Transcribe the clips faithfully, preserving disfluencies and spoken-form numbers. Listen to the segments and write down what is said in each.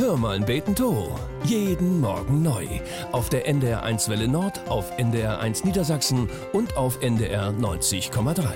Hör mal beten to. Jeden Morgen neu. Auf der N D R eins Welle Nord, auf N D R eins Niedersachsen und auf N D R neunzig Komma drei.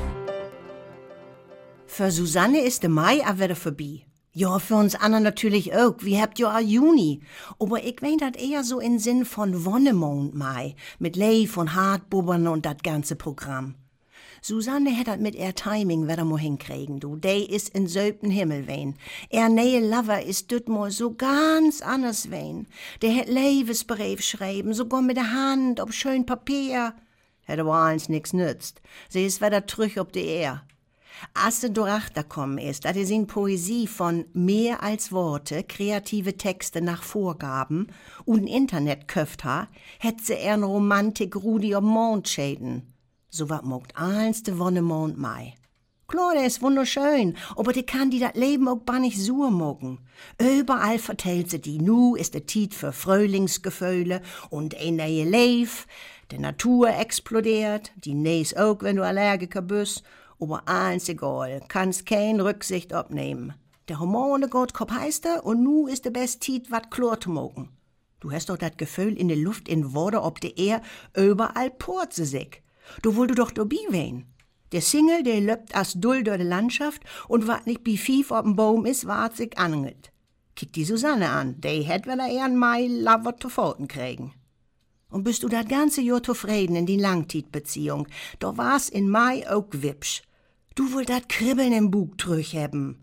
Für Susanne ist der Mai auch wieder vorbei. Ja, für uns anderen natürlich auch. Wir habt ja auch Juni. Aber ich mein das eher so im Sinn von Wonnemond Mai. Mit Leif und Hartbubbern und das ganze Programm. Susanne hat das mit ihr Timing wieder mal hinkriegen, du. Dey ist in söpten Himmel wein. Er neue Lover ist düt mal so ganz anders wein. Der hat Lebensbrief schreiben, sogar mit der Hand, ob schön Papier. Hat aber eins nix nützt. Sie ist wieder trüch ob die Ehr. Als sie durchgekommen ist, dass er in Poesie von mehr als Worte, kreative Texte nach Vorgaben und Internet köft ha, hätt sie eher ne Romantik Rudi ob Mond schäden. So wat mogt eins de Wonnemond Mai. Klar, der ist wunderschön, aber die kann die dat Leben auch gar nicht sur mogen. Überall vertellt sie die, nu ist der Tiet für Frühlingsgefühle und ein neue Leif, die Natur explodiert, die Näs auch, wenn du Allergiker bist, aber eins egal, kannst kein Rücksicht abnehmen. Der Hormone geht kop heiße und nu ist der best Tiet wat klar zu mogen. Du hast doch dat Gefühl in der Luft, in Worte ob der Ehr, überall purze sich. Du wollt du doch dabei wein. Der Single, der löppt as dull durch die Landschaft und wat nicht bi Fief ob'n Baum is, wart sich angelt. Kick die Susanne an, die hätt wel eher ein Mai Lover zu Pfoten kriegen. Und bist du dat ganze Jahr zufrieden in die Langzeitbeziehung, da war's in Mai auch wipsch. Du wollt dat Kribbeln im Bug trüch hebben.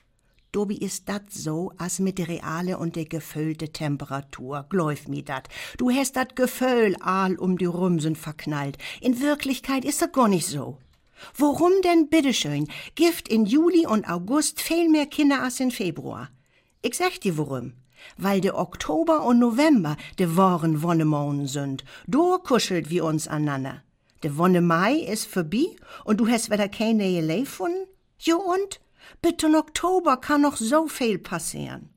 Dobi ist dat so, as mit der reale und der gefüllte Temperatur. Glaub mi dat. Du hast dat Gefühl all um die Rumsen verknallt. In Wirklichkeit ist das gar nicht so. Warum denn bitteschön? Gift in Juli und August viel mehr Kinder als in Februar. Ich sag dir warum. Weil der Oktober und November de wahren Wonnemonen sind. Do kuschelt wir uns aneinander. Der Wonne Mai ist vorbei und du hast wieder keine neue Leif gefunden? Jo und? Bitte im Oktober kann noch so viel passieren.